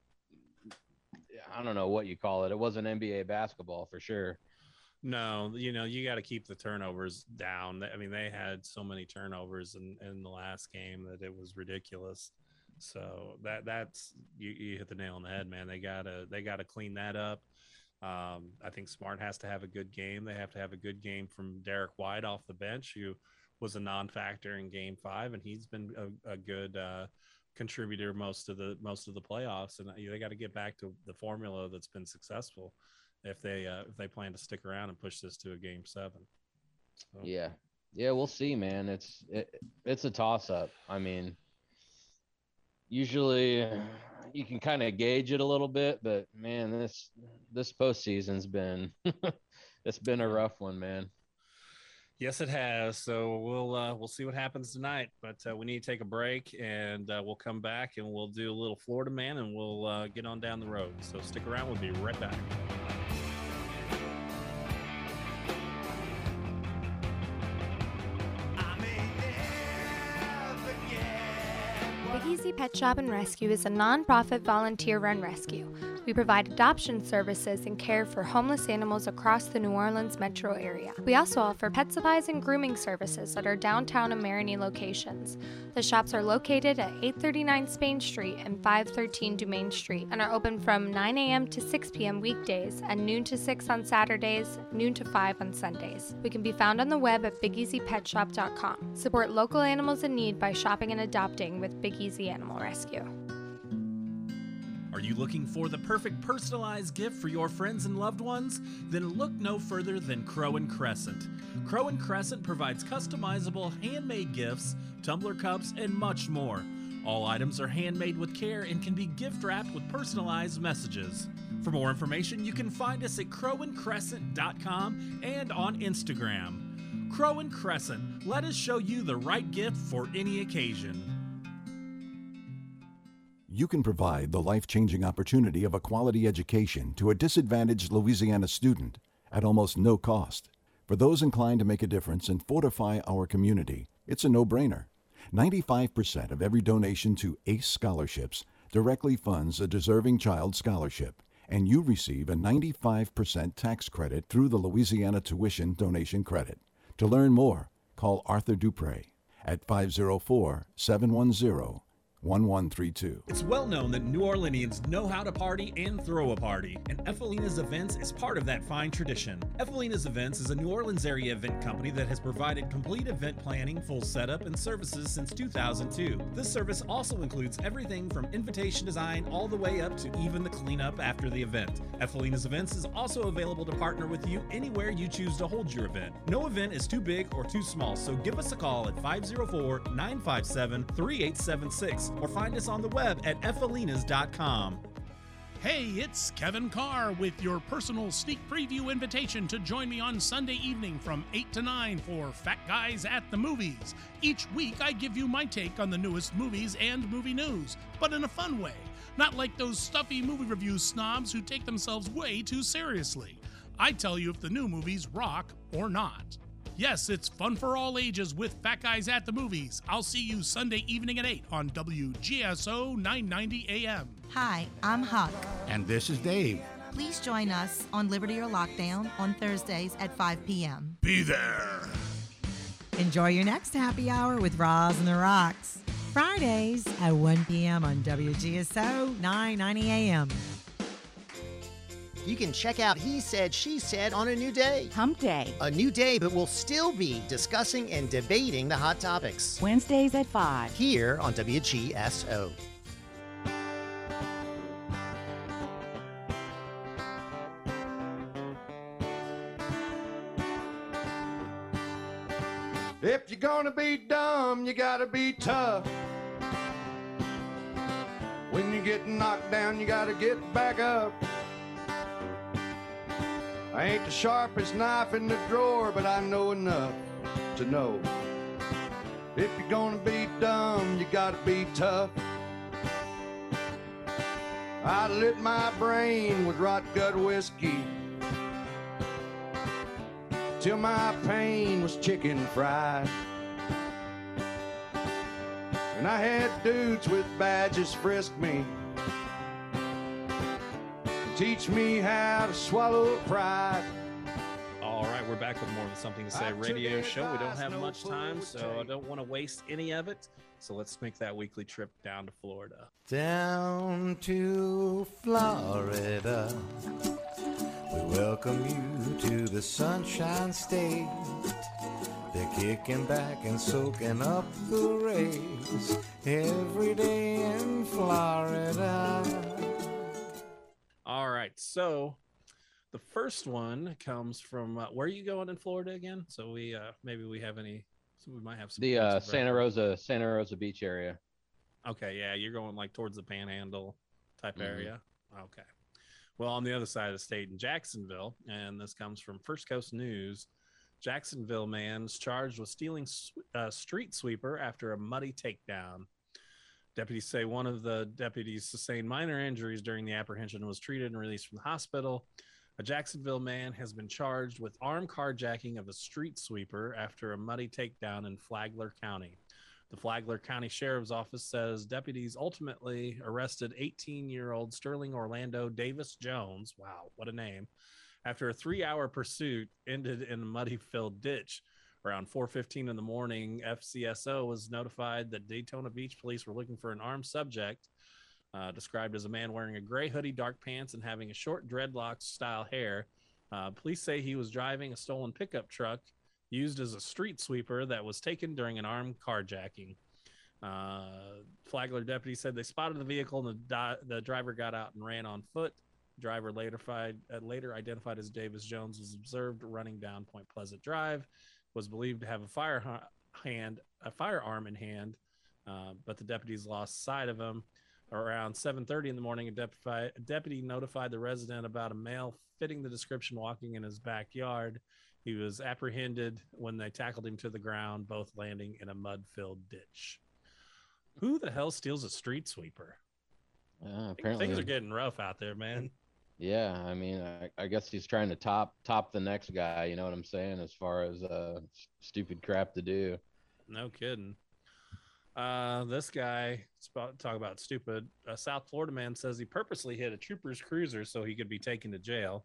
I don't know what you call it. It wasn't N B A basketball for sure. No, you know, you got to keep the turnovers down. I mean, they had so many turnovers in, in the last game that it was ridiculous. So that that's you, you hit the nail on the head, man. They gotta they gotta clean that up. Um, I think Smart has to have a good game. They have to have a good game from Derek White off the bench, who was a non-factor in Game Five, and he's been a, a good uh, contributor most of the most of the playoffs. And they got to get back to the formula that's been successful if they uh, if they plan to stick around and push this to a game seven. So. Yeah, yeah, we'll see, man. It's it, it's a toss up. I mean, usually you can kind of gauge it a little bit, but man, this this postseason's been it's been a rough one, man. Yes, it has. So we'll uh, we'll see what happens tonight. But uh, we need to take a break, and uh, we'll come back and we'll do a little Florida Man, and we'll uh, get on down the road. So stick around. We'll be right back. Big Easy Pet Shop and Rescue is a non-profit volunteer-run rescue. We provide adoption services and care for homeless animals across the New Orleans metro area. We also offer pet supplies and grooming services at our downtown and Marigny locations. The shops are located at eight thirty-nine Spain Street and five thirteen Dumaine Street and are open from nine a.m. to six p.m. weekdays and noon to six on Saturdays, noon to five on Sundays. We can be found on the web at big easy pet shop dot com. Support local animals in need by shopping and adopting with Big Easy Animal Rescue. Are you looking for the perfect personalized gift for your friends and loved ones? Then look no further than Crow and Crescent. Crow and Crescent provides customizable handmade gifts, tumbler cups, and much more. All items are handmade with care and can be gift wrapped with personalized messages. For more information, you can find us at crow and crescent dot com and on Instagram. Crow and Crescent, let us show you the right gift for any occasion. You can provide the life-changing opportunity of a quality education to a disadvantaged Louisiana student at almost no cost. For those inclined to make a difference and fortify our community, it's a no-brainer. ninety-five percent of every donation to ACE scholarships directly funds a deserving child scholarship, and you receive a ninety-five percent tax credit through the Louisiana Tuition Donation Credit. To learn more, call Arthur Dupre at five oh four, seven one zero, one one three two. It's well known that New Orleanians know how to party and throw a party, and Efelina's Events is part of that fine tradition. Efelina's Events is a New Orleans area event company that has provided complete event planning, full setup, and services since two thousand two. This service also includes everything from invitation design all the way up to even the cleanup after the event. Efelina's Events is also available to partner with you anywhere you choose to hold your event. No event is too big or too small, so give us a call at five oh four, nine five seven, three eight seven six or find us on the web at efelinas dot com. Hey, it's Kevin Carr with your personal sneak preview invitation to join me on Sunday evening from eight to nine for Fat Guys at the Movies. Each week I give you my take on the newest movies and movie news, but in a fun way. Not like those stuffy movie review snobs who take themselves way too seriously. I tell you if the new movies rock or not. Yes, it's fun for all ages with Fat Guys at the Movies. I'll see you Sunday evening at eight on W G S O nine ninety A M. Hi, I'm Huck. And this is Dave. Please join us on Liberty or Lockdown on Thursdays at five p.m. Be there. Enjoy your next happy hour with Roz and the Rocks. Fridays at one p.m. on W G S O nine ninety A M. You can check out He Said, She Said on a new day. Hump Day. A new day, but we'll still be discussing and debating the hot topics. Wednesdays at five. Here on W G S O. If you're gonna be dumb, you gotta be tough. When you get knocked down, you gotta get back up. I ain't the sharpest knife in the drawer, but I know enough to know. If you're gonna be dumb, you gotta be tough. I lit my brain with rot gut whiskey till my pain was chicken fried. And I had dudes with badges frisk me, teach me how to swallow pride. All right, we're back with more of the Something to Say radio show. We don't have much time, so I don't want to waste any of it. So let's make that weekly trip down to Florida. Down to Florida, we welcome you to the Sunshine State. They're kicking back and soaking up the rays every day in Florida. All right, so the first one comes from uh, where are you going in Florida again? So we uh, maybe we have any. So we might have some. The uh, Santa Rosa, Santa Rosa Beach area. Okay, yeah, you're going like towards the Panhandle type Mhm. area. Okay. Well, on the other side of the state in Jacksonville, and this comes from First Coast News. Jacksonville man's charged with stealing a uh, street sweeper after a muddy takedown. Deputies say one of the deputies sustained minor injuries during the apprehension and was treated and released from the hospital. A Jacksonville man has been charged with armed carjacking of a street sweeper after a muddy takedown in Flagler County. The Flagler County Sheriff's Office says deputies ultimately arrested eighteen-year-old Sterling Orlando Davis Jones. Wow, what a name. After a three-hour pursuit ended in a muddy-filled ditch. Around four fifteen in the morning, F C S O was notified that Daytona Beach police were looking for an armed subject, uh, described as a man wearing a gray hoodie, dark pants, and having a short dreadlock-style hair. Uh, police say he was driving a stolen pickup truck used as a street sweeper that was taken during an armed carjacking. Uh, Flagler deputies said they spotted the vehicle and the, di- the driver got out and ran on foot. Driver later, fied, uh, later identified as Davis Jones was observed running down Point Pleasant Drive, was believed to have a fire ha- hand, a firearm in hand, uh, but the deputies lost sight of him. Around seven thirty in the morning, a, deputy, a deputy notified the resident about a male fitting the description walking in his backyard. He was apprehended when they tackled him to the ground, both landing in a mud-filled ditch. Who the hell steals a street sweeper? Uh, apparently, Things are getting rough out there, man. Yeah, I mean, I, I guess he's trying to top top the next guy. You know what I'm saying? As far as uh, stupid crap to do. No kidding. Uh, this guy, talk about stupid. A South Florida man says he purposely hit a trooper's cruiser so he could be taken to jail.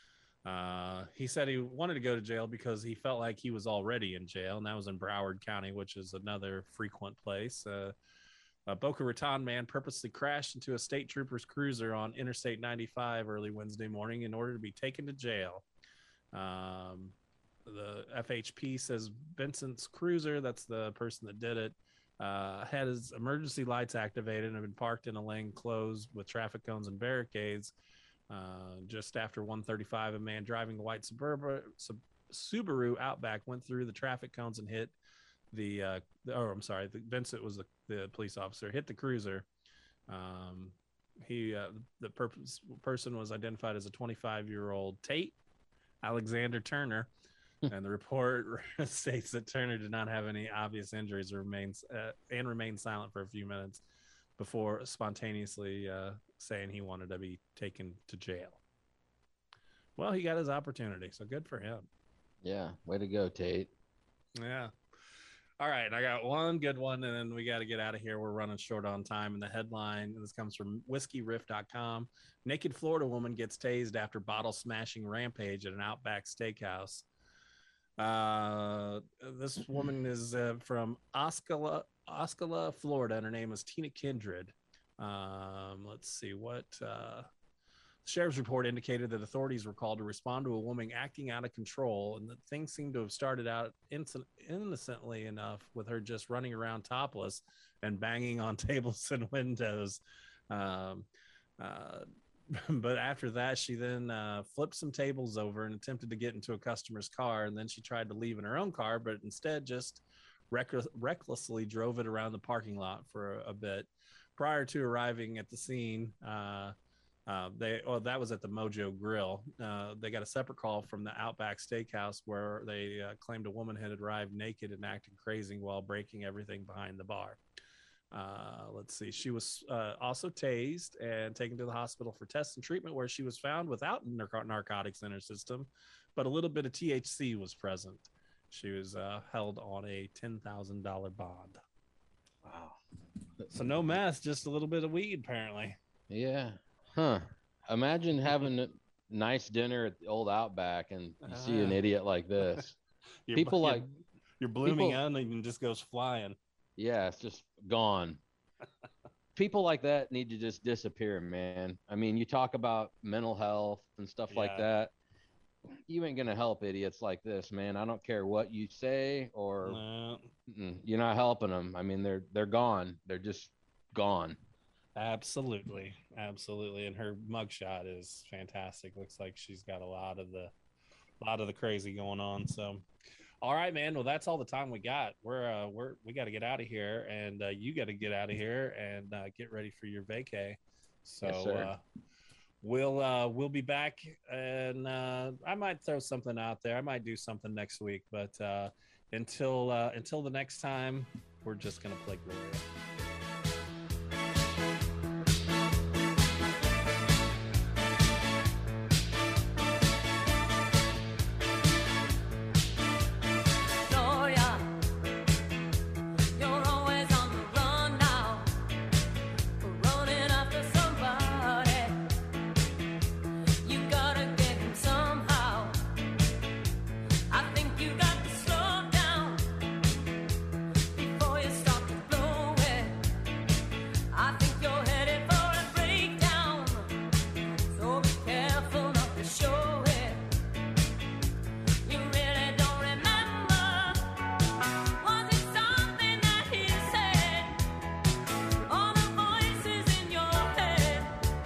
Uh, he said he wanted to go to jail because he felt like he was already in jail, and that was in Broward County, which is another frequent place. Uh, a Boca Raton man purposely crashed into a state trooper's cruiser on Interstate ninety-five early Wednesday morning in order to be taken to jail. Um, the F H P says Benson's cruiser, that's the person that did it, uh, had his emergency lights activated and had been parked in a lane closed with traffic cones and barricades. Uh, just after one thirty-five, a man driving a white Suburban, Sub, Subaru Outback went through the traffic cones and hit the, uh, the oh, I'm sorry, the, Vincent was the, the police officer, hit the cruiser. Um, he, uh, the purpose, person was identified as a twenty-five-year-old Tate Alexander Turner, and the report states that Turner did not have any obvious injuries remains, uh, and remained silent for a few minutes before spontaneously uh, saying he wanted to be taken to jail. Well, he got his opportunity, so good for him. Yeah, way to go, Tate. Yeah. All right, I got one good one, and then we got to get out of here. We're running short on time. And the headline, this comes from whiskey riff dot com. Naked Florida woman gets tased after bottle smashing rampage at an Outback Steakhouse. Uh, this woman is uh, from Osceola, Osceola, Florida, and her name is Tina Kindred. Um, let's see what... Uh, The sheriff's report indicated that authorities were called to respond to a woman acting out of control, and that things seem to have started out innocently enough with her just running around topless and banging on tables and windows. Um, uh, but after that, she then uh, flipped some tables over and attempted to get into a customer's car, and then she tried to leave in her own car, but instead just reck- recklessly drove it around the parking lot for a, a bit. Prior to arriving at the scene, uh, Uh, they, oh, that was at the Mojo Grill. Uh, they got a separate call from the Outback Steakhouse where they uh, claimed a woman had arrived naked and acting crazy while breaking everything behind the bar. Uh, let's see. She was uh, also tased and taken to the hospital for tests and treatment, where she was found without nar- narcotics in her system, but a little bit of T H C was present. She was uh, held on a ten thousand dollars bond. Wow. So no meth, just a little bit of weed, apparently. Yeah. Huh. Imagine having a nice dinner at the old Outback and you see an idiot like this. Your- People your- like Your blooming people- onion just goes flying. Yeah, it's just gone. People like that need to just disappear, man. I mean, you talk about mental health and stuff like Yeah. that. You ain't gonna help idiots like this, man. I don't care what you say, or No. mm-mm, you're not helping them. I mean, they're they're gone. They're just gone. Absolutely, absolutely, and her mugshot is fantastic. Looks like she's got a lot of the, lot of the crazy going on. So, all right, man. Well, that's all the time we got. We're uh, we're we got to get out of here, and uh, you got to get out of here and uh, get ready for your vacay. So, Yes, sir. uh, we'll uh, we'll be back, and uh, I might throw something out there. I might do something next week, but uh, until uh, until the next time, we're just gonna play Gloria. Gloria, you're always on the run now, running after somebody. You gotta get him somehow. I think you got to slow down before you start to blow it. I think you're headed for a breakdown, so be careful not to show it. You really don't remember. Was it something that he said? All the voices in your head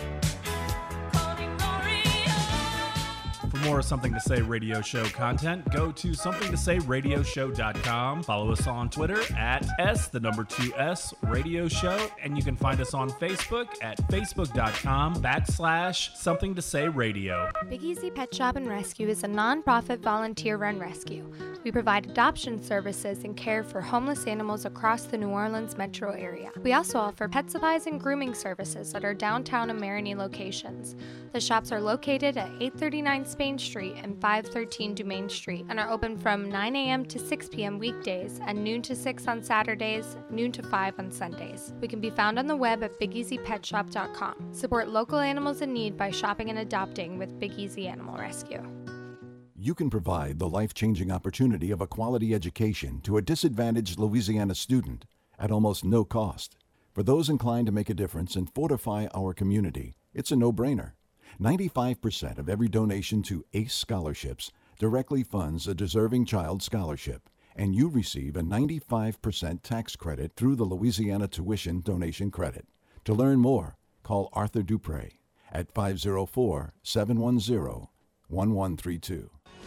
calling Gloria. For more Something to Say radio show content, go to something to say radio show dot com. Follow us on Twitter at S, the number two S, radio show. And you can find us on Facebook at facebook.com backslash something to say radio. Big Easy Pet Shop and Rescue is a non-profit volunteer-run rescue. We provide adoption services and care for homeless animals across the New Orleans metro area. We also offer pet supplies and grooming services at our downtown and Marigny locations. The shops are located at eight thirty-nine Spain Street and five thirteen Dumaine Street and are open from nine a.m. to six p.m. weekdays and noon to six on Saturdays, noon to five on Sundays. We can be found on the web at big easy pet shop dot com. Support local animals in need by shopping and adopting with Big Easy Animal Rescue. You can provide the life-changing opportunity of a quality education to a disadvantaged Louisiana student at almost no cost. For those inclined to make a difference and fortify our community, it's a no-brainer. ninety-five percent of every donation to ACE Scholarships directly funds a deserving child scholarship, and you receive a ninety-five percent tax credit through the Louisiana Tuition Donation Credit. To learn more, call Arthur Dupre at five oh four, seven one zero, one one three two.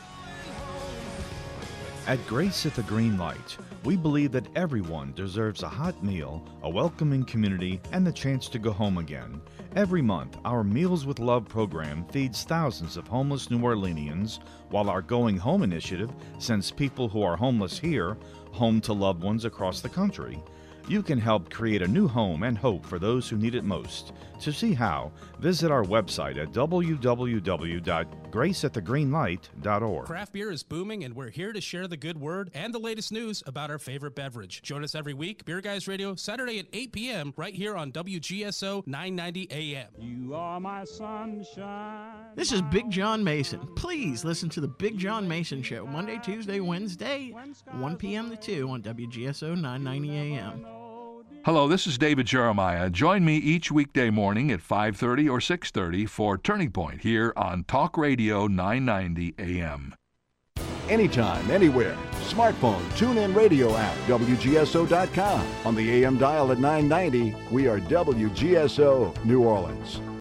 At Grace at the Green Light, we believe that everyone deserves a hot meal, a welcoming community, and the chance to go home again. Every month, our Meals with Love program feeds thousands of homeless New Orleanians, while our Going Home initiative sends people who are homeless here home to loved ones across the country. you can help create a new home and hope for those who need it most. To see how, visit our website at w w w dot grace at the green light dot org. Craft beer is booming, and we're here to share the good word and the latest news about our favorite beverage. Join us every week, Beer Guys Radio, Saturday at eight p.m. right here on W G S O nine ninety A M. You are my sunshine. This is Big John Mason. Please listen to the Big John Mason Show, Monday, Tuesday, Wednesday, one p.m. to two on W G S O nine ninety A M. Hello, this is David Jeremiah. Join me each weekday morning at five thirty or six thirty for Turning Point here on Talk Radio nine ninety A M. Anytime, anywhere. Smartphone, TuneIn Radio app, W G S O dot com. On the A M dial at nine ninety, we are W G S O, New Orleans.